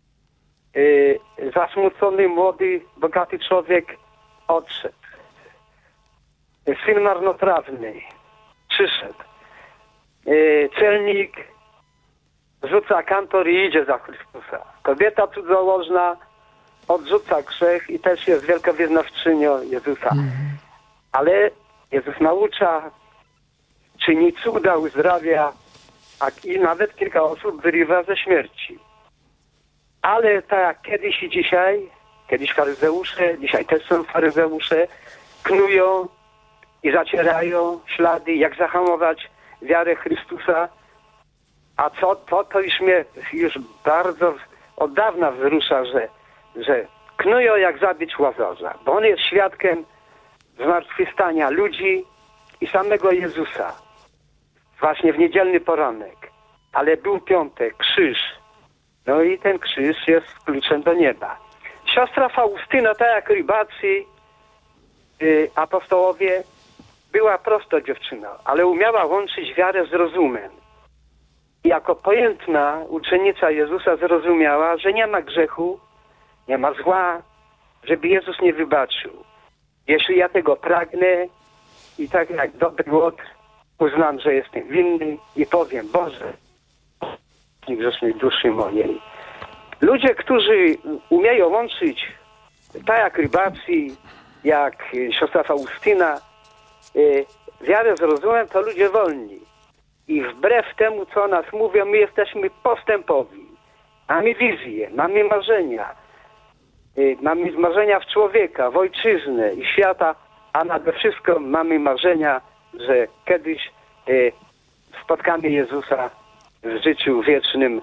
Zasmucony, młody, bogaty człowiek odszedł. Syn marnotrawny przyszedł. Celnik rzuca kantor i idzie za Chrystusa. Kobieta cudzołożna odrzuca grzech i też jest wielkowyznawczynią Jezusa. Ale Jezus naucza, czyni cuda, uzdrawia, i nawet kilka osób wyrywa ze śmierci. Ale tak jak kiedyś i dzisiaj, kiedyś faryzeusze, dzisiaj też są faryzeusze, knują i zacierają ślady, jak zahamować wiarę Chrystusa. A to już mnie już bardzo od dawna wzrusza, że knują jak zabić Łazarza, bo on jest świadkiem zmartwychwstania ludzi i samego Jezusa. Właśnie w niedzielny poranek. Ale był piątek, krzyż. No i ten krzyż jest kluczem do nieba. Siostra Faustyna, tak jak rybacy, apostołowie, była prosto dziewczyną, ale umiała łączyć wiarę z rozumem. I jako pojętna uczennica Jezusa zrozumiała, że nie ma grzechu, nie ma zła, żeby Jezus nie wybaczył. Jeśli ja tego pragnę i tak jak dobry łotr uznam, że jestem winny i powiem, Boże, nie grzesznej duszy mojej. Ludzie, którzy umieją łączyć, tak jak rybacy, jak siostra Faustyna, wiarę z rozumem, to ludzie wolni. I wbrew temu, co o nas mówią, my jesteśmy postępowi. Mamy wizję, mamy marzenia. Mamy marzenia w człowieka, w ojczyznę i świata, a nade wszystko mamy marzenia, że kiedyś spotkamy Jezusa w życiu wiecznym.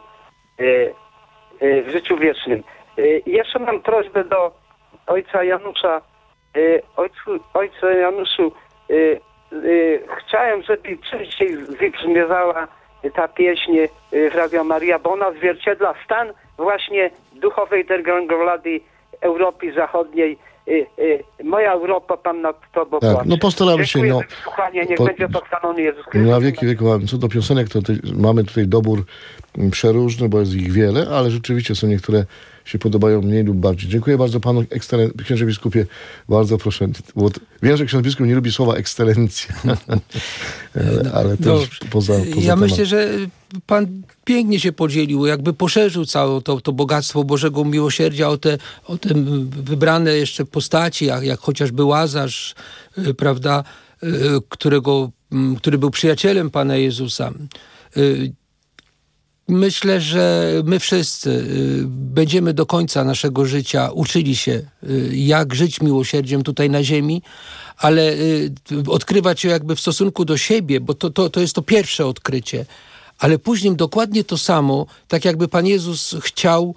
Jeszcze mam prośbę do ojca Janusza. Ojcze Januszu, chciałem, żeby częściej wybrzmiewała ta pieśń w Radio Maria, bo ona odzwierciedla stan właśnie duchowej degrengolady Europy Zachodniej. Moja Europa, Pan nad Tobą Tak, płacze. no postaramy się. Dziękuję za wysłuchanie, niech będzie pochwalony Jezus Chrystus. Na wieki wieku. Co do piosenek, to mamy tutaj dobór przeróżny, bo jest ich wiele, ale rzeczywiście są niektóre się podobają mniej lub bardziej. Dziękuję bardzo panu księże biskupie. Bardzo proszę. Bo wiem, że ksiądz biskup nie lubi słowa ekscelencja. ale też poza ja temat. myślę, że pan pięknie się podzielił, jakby poszerzył całe to bogactwo Bożego miłosierdzia o te wybrane jeszcze postaci, jak chociażby Łazarz, prawda, który był przyjacielem Pana Jezusa. Myślę, że my wszyscy będziemy do końca naszego życia uczyli się, jak żyć miłosierdziem tutaj na ziemi, ale odkrywać je jakby w stosunku do siebie, bo to jest to pierwsze odkrycie. Ale później dokładnie to samo, tak jakby Pan Jezus chciał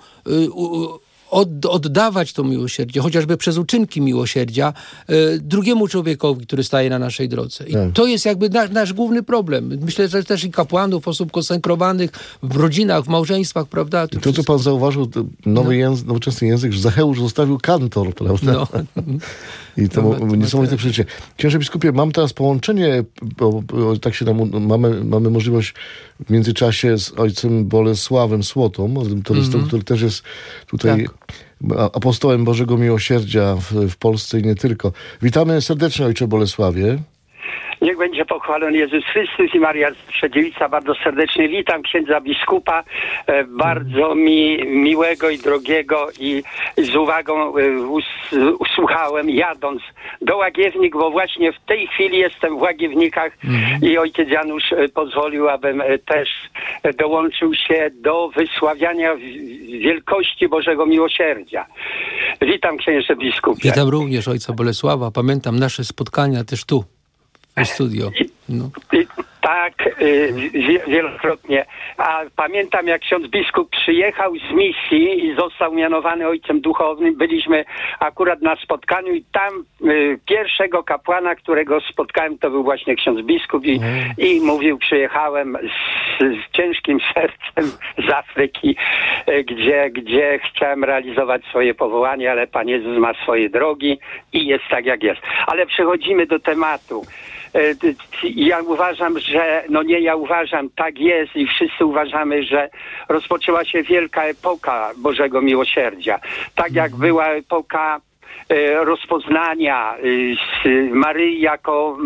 oddawać to miłosierdzie, chociażby przez uczynki miłosierdzia drugiemu człowiekowi, który staje na naszej drodze. I to jest jakby nasz główny problem. Myślę, że też i kapłanów, osób konsekrowanych w rodzinach, w małżeństwach, prawda? To, co pan zauważył, nowoczesny język, że Zacheusz zostawił kantor, prawda? No. I to niesamowite przeżycie. Księże biskupie, mam teraz połączenie, bo tak się mamy możliwość w międzyczasie z ojcem Bolesławem Słotą, turystą, który też jest tutaj apostołem Bożego Miłosierdzia w Polsce i nie tylko. Witamy serdecznie, ojcze Bolesławie. Niech będzie pochwalony Jezus Chrystus i Maria Dziewica. Bardzo serdecznie witam księdza biskupa. Bardzo mi miłego i drogiego i z uwagą usłuchałem jadąc do Łagiewnik, bo właśnie w tej chwili jestem w Łagiewnikach i ojciec Janusz pozwolił, abym też dołączył się do wysławiania wielkości Bożego Miłosierdzia. Witam księże biskupie. Witam również ojca Bolesława. Pamiętam nasze spotkania też tu. W studio. No. Tak, wielokrotnie. A pamiętam, jak ksiądz biskup przyjechał z misji i został mianowany ojcem duchownym. Byliśmy akurat na spotkaniu i tam pierwszego kapłana, którego spotkałem, to był właśnie ksiądz biskup i mówił, przyjechałem z ciężkim sercem z Afryki, gdzie chciałem realizować swoje powołanie, ale Pan Jezus ma swoje drogi i jest tak, jak jest. Ale przechodzimy do tematu. Ja uważam, że, tak jest i wszyscy uważamy, że rozpoczęła się wielka epoka Bożego Miłosierdzia. Tak jak była epoka rozpoznania Maryi jako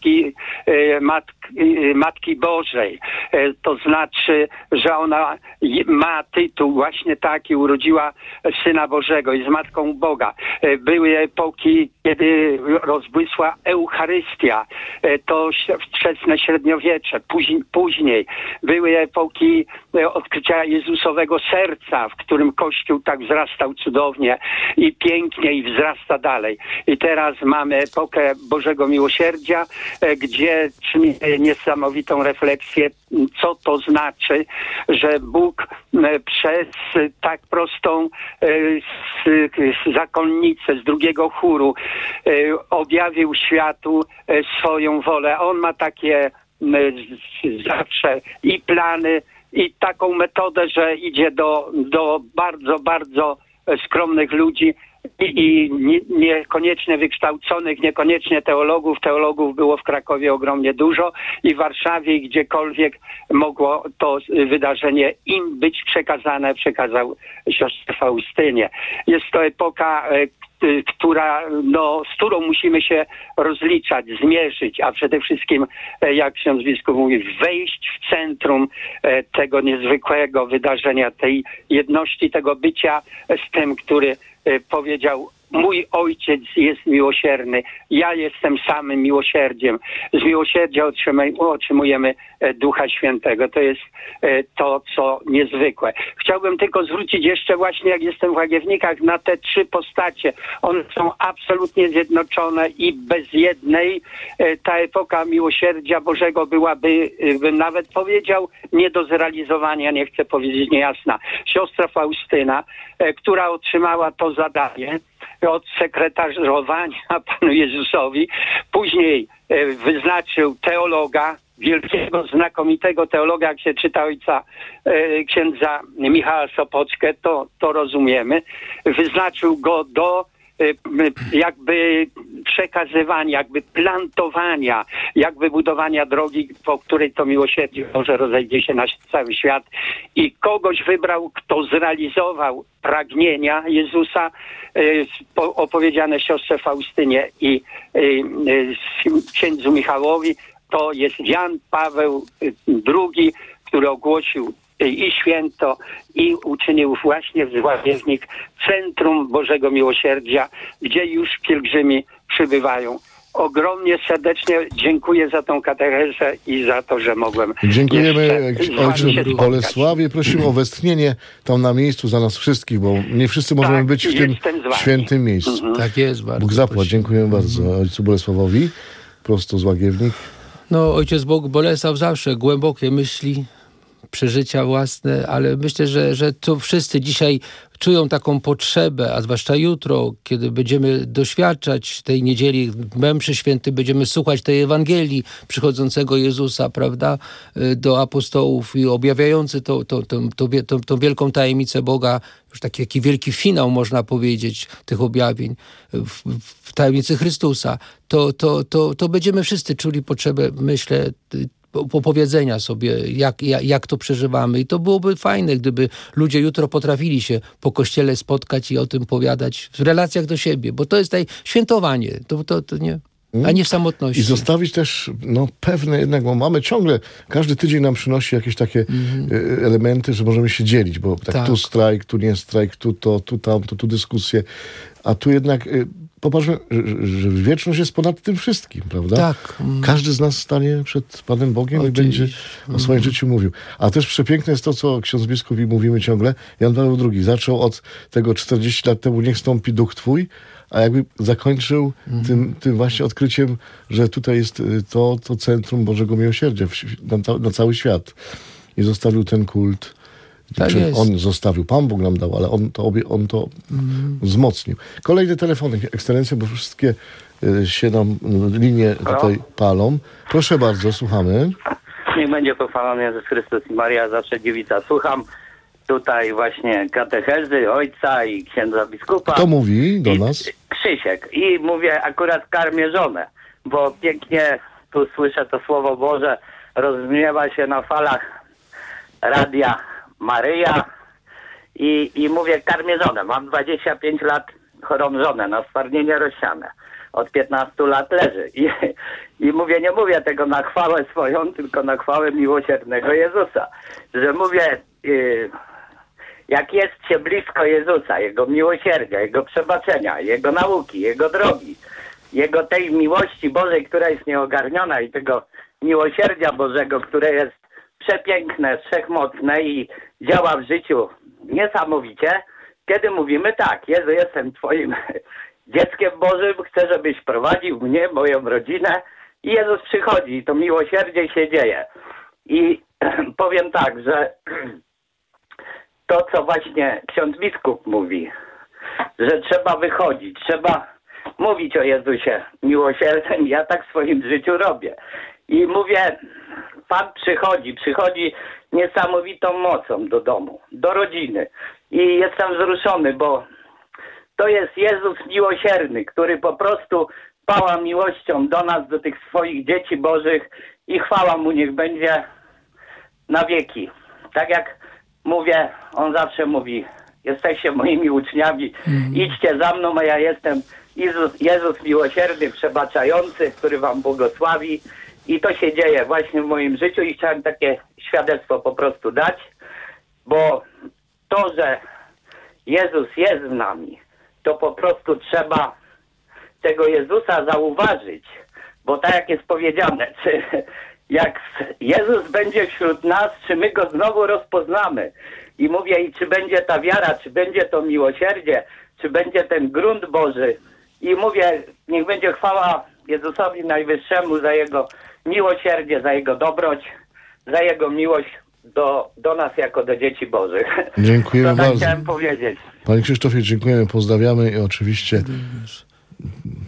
Matki Bożej. To znaczy, że ona ma tytuł właśnie taki, urodziła Syna Bożego, jest Matką Boga. Były epoki, kiedy rozbłysła Eucharystia, to wczesne średniowiecze, później. Były epoki odkrycia Jezusowego serca, w którym Kościół tak wzrastał cudownie i pięknie i wzrasta dalej. I teraz mamy epokę Bożego Miłosierdzia, gdzie czyni niesamowitą refleksję, co to znaczy, że Bóg przez tak prostą zakonnicę z drugiego chóru objawił światu swoją wolę. On ma takie zawsze i plany, i taką metodę, że idzie do bardzo, bardzo skromnych ludzi i niekoniecznie wykształconych, niekoniecznie teologów. Teologów było w Krakowie ogromnie dużo i w Warszawie, i gdziekolwiek mogło to wydarzenie im być przekazane, przekazał siostrze Faustynie. Jest to epoka, z którą musimy się rozliczać, zmierzyć, a przede wszystkim, jak ksiądz biskup mówi, wejść w centrum tego niezwykłego wydarzenia, tej jedności, tego bycia z tym, który powiedział: mój ojciec jest miłosierny, ja jestem samym miłosierdziem. Z miłosierdzia otrzymujemy Ducha Świętego. To jest to, co niezwykłe. Chciałbym tylko zwrócić jeszcze właśnie, jak jestem w Łagiewnikach, na te trzy postacie. One są absolutnie zjednoczone i bez jednej ta epoka miłosierdzia Bożego byłaby, bym nawet powiedział, nie do zrealizowania, nie chcę powiedzieć niejasna. Siostra Faustyna, która otrzymała to zadanie od sekretarzowania Panu Jezusowi, później wyznaczył teologa, wielkiego, znakomitego teologa, jak się czyta księdza Michała Sopockę, to rozumiemy. Wyznaczył go do jakby przekazywania, jakby plantowania, jakby budowania drogi, po której to miłosierdzie Boże rozejdzie się na cały świat i kogoś wybrał, kto zrealizował pragnienia Jezusa, opowiedziane siostrze Faustynie i księdzu Michałowi. To jest Jan Paweł II, który ogłosił i święto i uczynił właśnie w Zławiewnik centrum Bożego Miłosierdzia, gdzie już pielgrzymi przybywają. Ogromnie serdecznie dziękuję za tą katechezę i za to, że mogłem. Dziękujemy ojcze spotkać. Bolesławie. Prosimy o westchnienie tam na miejscu za nas wszystkich, bo nie wszyscy możemy Tak, być w tym jestem z wami. świętym miejscu. Tak jest, bardzo. Bóg zapłać. prosimy. Dziękuję bardzo ojcu Bolesławowi. Prosto z Łagiewnik. No, ojciec Bolesław zawsze głębokie myśli, przeżycia własne, ale myślę, że to wszyscy dzisiaj czują taką potrzebę, a zwłaszcza jutro, kiedy będziemy doświadczać tej niedzieli, we mszy świętej, będziemy słuchać tej Ewangelii przychodzącego Jezusa, prawda, do apostołów i objawiający tą wielką tajemnicę Boga, już taki wielki finał, można powiedzieć, tych objawień w tajemnicy Chrystusa, to będziemy wszyscy czuli potrzebę, myślę, opowiedzenia sobie, jak to przeżywamy. I to byłoby fajne, gdyby ludzie jutro potrafili się po kościele spotkać i o tym powiadać w relacjach do siebie, bo to jest tutaj świętowanie, to nie, a nie w samotności. I zostawić też pewne jednak, bo mamy ciągle, każdy tydzień nam przynosi jakieś takie elementy, że możemy się dzielić, bo tak. Tu strajk, tu nie strajk, tu to, tu tamto, tu dyskusje, a tu jednak popatrzmy, że wieczność jest ponad tym wszystkim, prawda? Tak. Każdy z nas stanie przed Panem Bogiem Oczywiście. i będzie o swoim życiu mówił. A też przepiękne jest to, co ksiądz biskup i mówimy ciągle, Jan Paweł II zaczął od tego 40 lat temu niech stąpi duch Twój, a jakby zakończył tym właśnie odkryciem, że tutaj jest to centrum Bożego Miłosierdzia na cały świat. I zostawił ten kult. Tak jest. On zostawił, Pan Bóg nam dał, ale on to wzmocnił. Kolejne telefony, ekscelencje, bo wszystkie się nam linie tutaj palą. Proszę bardzo, słuchamy. Niech będzie pochwalony Jezus Chrystus i Maria, zawsze dziewica. Słucham tutaj właśnie katechezy ojca i księdza biskupa. Kto mówi do nas? Krzysiek. I mówię akurat karmię żonę, bo pięknie tu słyszę to Słowo Boże, rozbrzmiewa się na falach Radia Maryja i mówię, karmię żonę. Mam 25 lat chorą żonę na stwardnienie rozsiane. Od 15 lat leży. I mówię, nie mówię tego na chwałę swoją, tylko na chwałę miłosiernego Jezusa. Że mówię, jak jest się blisko Jezusa, Jego miłosierdzia, Jego przebaczenia, Jego nauki, Jego drogi, Jego tej miłości Bożej, która jest nieogarniona i tego miłosierdzia Bożego, które jest przepiękne, wszechmocne i działa w życiu niesamowicie, kiedy mówimy tak, Jezu, jestem Twoim dzieckiem Bożym, chcę, żebyś prowadził mnie, moją rodzinę i Jezus przychodzi i to miłosierdzie się dzieje. I powiem tak, że to, co właśnie ksiądz biskup mówi, że trzeba wychodzić, trzeba mówić o Jezusie miłosierdziem, ja tak w swoim życiu robię. I mówię, Pan przychodzi niesamowitą mocą do domu, do rodziny. I jestem wzruszony, bo to jest Jezus miłosierny, który po prostu pała miłością do nas, do tych swoich dzieci bożych i chwała Mu niech będzie na wieki. Tak jak mówię, On zawsze mówi, jesteście moimi uczniami, idźcie za mną, a ja jestem Jezus miłosierny, przebaczający, który wam błogosławi. I to się dzieje właśnie w moim życiu i chciałem takie świadectwo po prostu dać, bo to, że Jezus jest z nami, to po prostu trzeba tego Jezusa zauważyć, bo tak jak jest powiedziane, jak Jezus będzie wśród nas, czy my Go znowu rozpoznamy i mówię, i czy będzie ta wiara, czy będzie to miłosierdzie, czy będzie ten grunt Boży i mówię, niech będzie chwała Jezusowi Najwyższemu za Jego miłosierdzie, za Jego dobroć, za Jego miłość do nas jako do dzieci Bożych. Dziękujemy to tak bardzo. chciałem powiedzieć. Panie Krzysztofie, dziękujemy, pozdrawiamy i oczywiście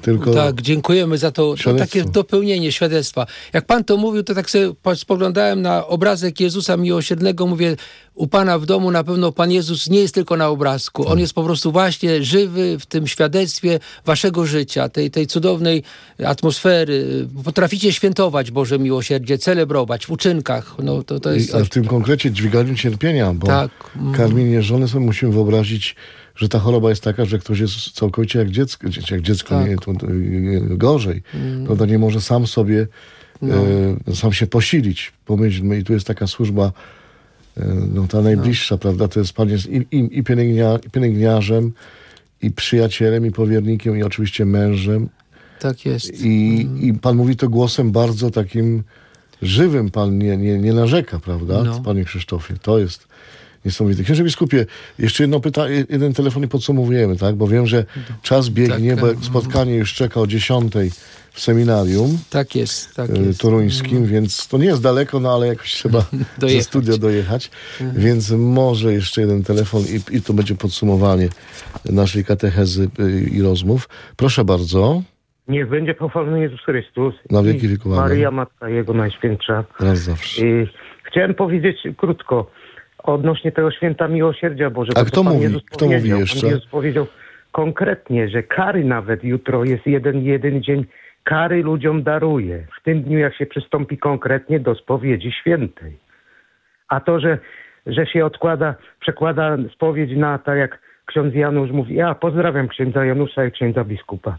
tylko... Tak, dziękujemy za to takie dopełnienie świadectwa. Jak pan to mówił, to tak sobie spoglądałem na obrazek Jezusa Miłosiernego, mówię, u pana w domu na pewno Pan Jezus nie jest tylko na obrazku. On jest po prostu właśnie żywy w tym świadectwie waszego życia, tej cudownej atmosfery. Potraficie świętować Boże miłosierdzie, celebrować w uczynkach. No, to jest... A w tym konkrecie dźwiganiu cierpienia, bo karmienie żony sobie musimy wyobrazić, że ta choroba jest taka, że ktoś jest całkowicie jak dziecko, tak. nie, to gorzej. Prawda, nie może sam sobie, sam się posilić. Pomyślmy, i tu jest taka służba, ta najbliższa, prawda, to jest Pan jest i pielęgniarzem, i przyjacielem, i powiernikiem, i oczywiście mężem. Tak jest. I Pan mówi to głosem bardzo takim żywym, Pan nie narzeka, prawda, Panie Krzysztofie. To jest niesamowite. Księże biskupie, jeszcze jeden telefon i podsumowujemy, tak? Bo wiem, że czas biegnie, bo spotkanie już czeka o 10:00 w seminarium. Tak jest. Toruńskim, więc to nie jest daleko, ale jakoś trzeba ze studia dojechać. Więc może jeszcze jeden telefon i to będzie podsumowanie naszej katechezy i rozmów. Proszę bardzo. Niech będzie pochwalony Jezus Chrystus. Na wieki wieków. Maryja, Matka Jego Najświętsza. Raz zawsze. Chciałem powiedzieć krótko odnośnie tego święta miłosierdzia Bożego. A kto mówi? Kto mówi jeszcze? Pan Jezus powiedział konkretnie, że kary nawet jutro jest jeden dzień, kary ludziom daruje. W tym dniu, jak się przystąpi konkretnie do spowiedzi świętej. A to, że się przekłada spowiedź na, tak jak ksiądz Janusz mówi, ja pozdrawiam księdza Janusza i księdza biskupa.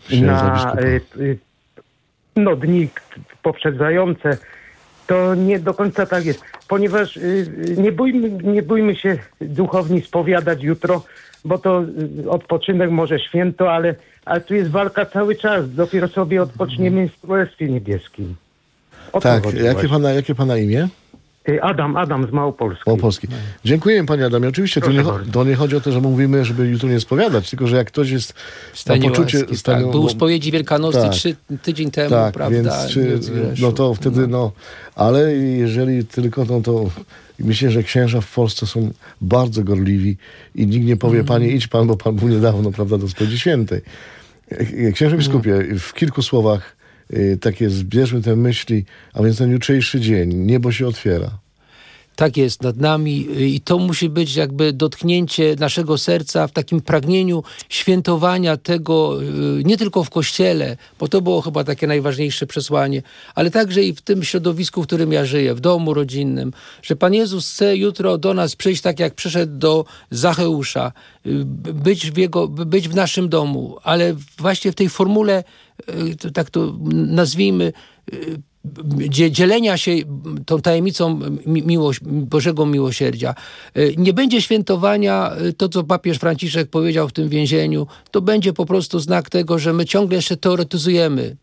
Dni poprzedzające, to nie do końca tak jest. Ponieważ nie bójmy się duchowni spowiadać jutro, bo to odpoczynek, może święto, ale tu jest walka cały czas. Dopiero sobie odpoczniemy w Królestwie Niebieskim. Tak, jakie pana imię? Adam z Małopolski. Dziękuję, panie Adamie. Oczywiście to nie chodzi o to, że mówimy, żeby jutro nie spowiadać, tylko że jak ktoś jest na poczucie... Był spowiedzi wielkanocnej tydzień temu, prawda? Więc to wtedy, ale jeżeli tylko, to myślę, że księża w Polsce są bardzo gorliwi i nikt nie powie, panie, idź pan, bo pan był niedawno, prawda, do spowiedzi świętej. Księże biskupie, w kilku słowach takie zbierzmy te myśli, a więc ten jutrzejszy dzień, niebo się otwiera. Tak jest, nad nami i to musi być jakby dotknięcie naszego serca w takim pragnieniu świętowania tego, nie tylko w Kościele, bo to było chyba takie najważniejsze przesłanie, ale także i w tym środowisku, w którym ja żyję, w domu rodzinnym, że Pan Jezus chce jutro do nas przyjść tak, jak przyszedł do Zacheusza, być w naszym domu, ale właśnie w tej formule, tak to nazwijmy, dzielenia się tą tajemnicą Bożego miłosierdzia. Nie będzie świętowania, to co papież Franciszek powiedział w tym więzieniu, to będzie po prostu znak tego, że my ciągle jeszcze teoretyzujemy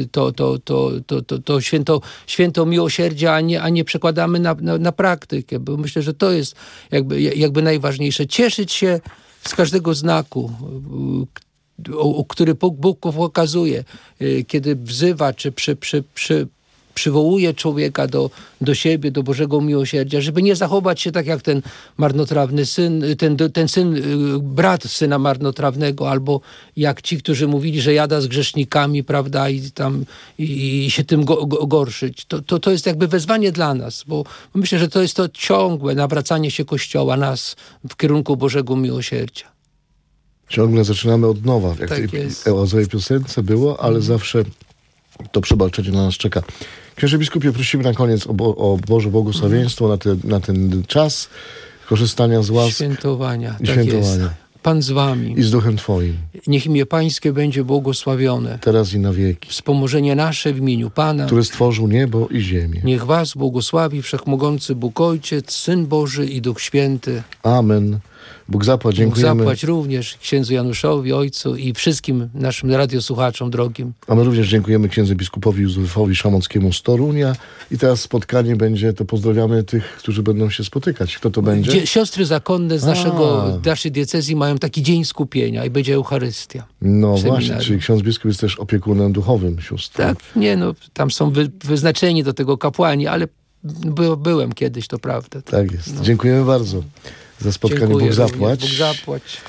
to święto miłosierdzia, a nie przekładamy na praktykę, bo myślę, że to jest jakby najważniejsze. Cieszyć się z każdego znaku, który Bóg pokazuje, kiedy wzywa, czy przywołuje człowieka do siebie, do Bożego miłosierdzia, żeby nie zachować się tak jak ten marnotrawny syn, ten syn, brat syna marnotrawnego, albo jak ci, którzy mówili, że jada z grzesznikami, prawda, i się tym gorszyć. To jest jakby wezwanie dla nas, bo myślę, że to jest to ciągłe nawracanie się Kościoła, nas w kierunku Bożego miłosierdzia. Ciągle zaczynamy od nowa, jak tak w ozowej piosence było, ale zawsze to przebaczenie na nas czeka. Księże biskupie, prosimy na koniec o Boże błogosławieństwo na ten czas korzystania z łask. Świętowania. Jest. Pan z wami. I z duchem Twoim. Niech imię Pańskie będzie błogosławione. Teraz i na wieki. Wspomożenie nasze w imieniu Pana, który stworzył niebo i ziemię. Niech was błogosławi Wszechmogący Bóg Ojciec, Syn Boży i Duch Święty. Amen. Bóg zapłać, dziękujemy. Bóg zapłać również księdzu Januszowi, ojcu i wszystkim naszym radiosłuchaczom drogim. A my również dziękujemy księdzu biskupowi Józefowi Szamockiemu z Torunia. I teraz spotkanie będzie, to pozdrawiamy tych, którzy będą się spotykać. Kto to będzie? Siostry zakonne z naszej diecezji mają taki dzień skupienia i będzie Eucharystia. No właśnie, czyli ksiądz biskup jest też opiekunem duchowym sióstr. Tak, tam są wyznaczeni do tego kapłani, ale byłem kiedyś, to prawda. Tak jest. Dziękujemy bardzo za spotkanie. Bóg zapłać. Bóg zapłać.